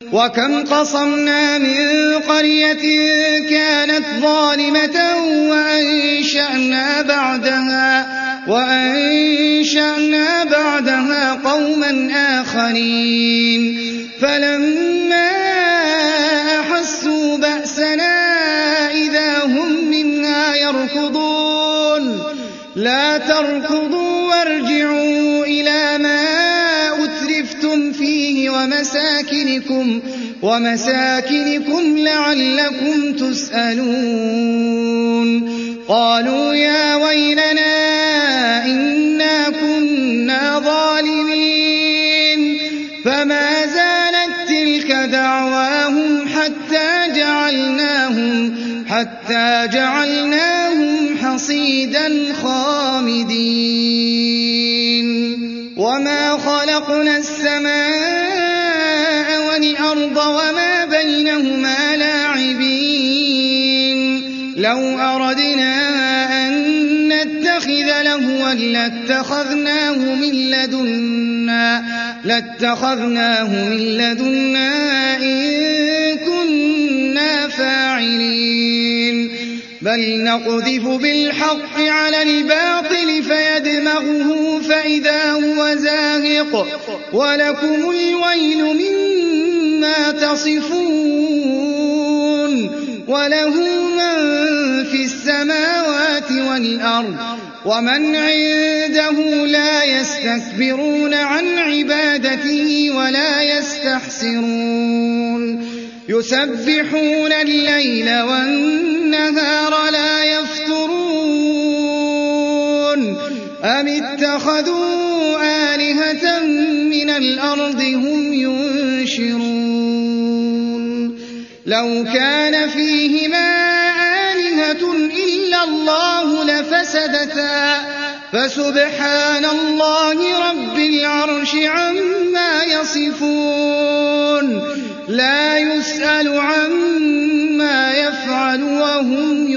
وكم قصمنا من قرية كانت ظالمة وأنشأنا بعدها قوما آخرين فلما أحسوا بأسنا إذا هم منها يركضون لا تركضوا وارجعوا إلى ما أترفتم فيه ومساكنكم لعلكم تسألون قالوا يا ويلنا إنا كنا ظالمين فما زالت تلك دعواهم حتى جعلناهم حصيدا خامدين وما خلقنا السماء والأرض وما بينهما لاعبين لو أردنا أن نتخذ لهوا لاتخذناه من لدنا إن كنا فاعلين بل نقذف بالحق على الباطل فيدمغه فإذا هو زاهق ولكم الويل مما تصفون وله من في السماوات والأرض ومن عنده لا يستكبرون عن عبادته ولا يستحسرون يسبحون الليل والنهار لا يفترون أم اتخذوا آلهة من الأرض هم ينشرون لو كان فيهما آلهة إلا الله لفسدتا فسبحان الله رب العرش عما يصفون لا يسأل عما يفعل وهم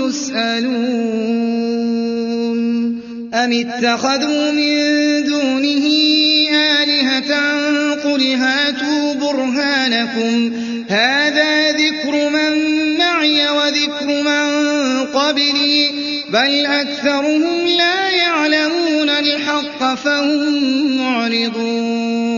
يسألون أم اتخذوا من دونه آلهة قل هاتوا برهانكم هذا ذكر من معي وذكر من قبلي بل أكثرهم لا يعلمون الحق فهم معرضون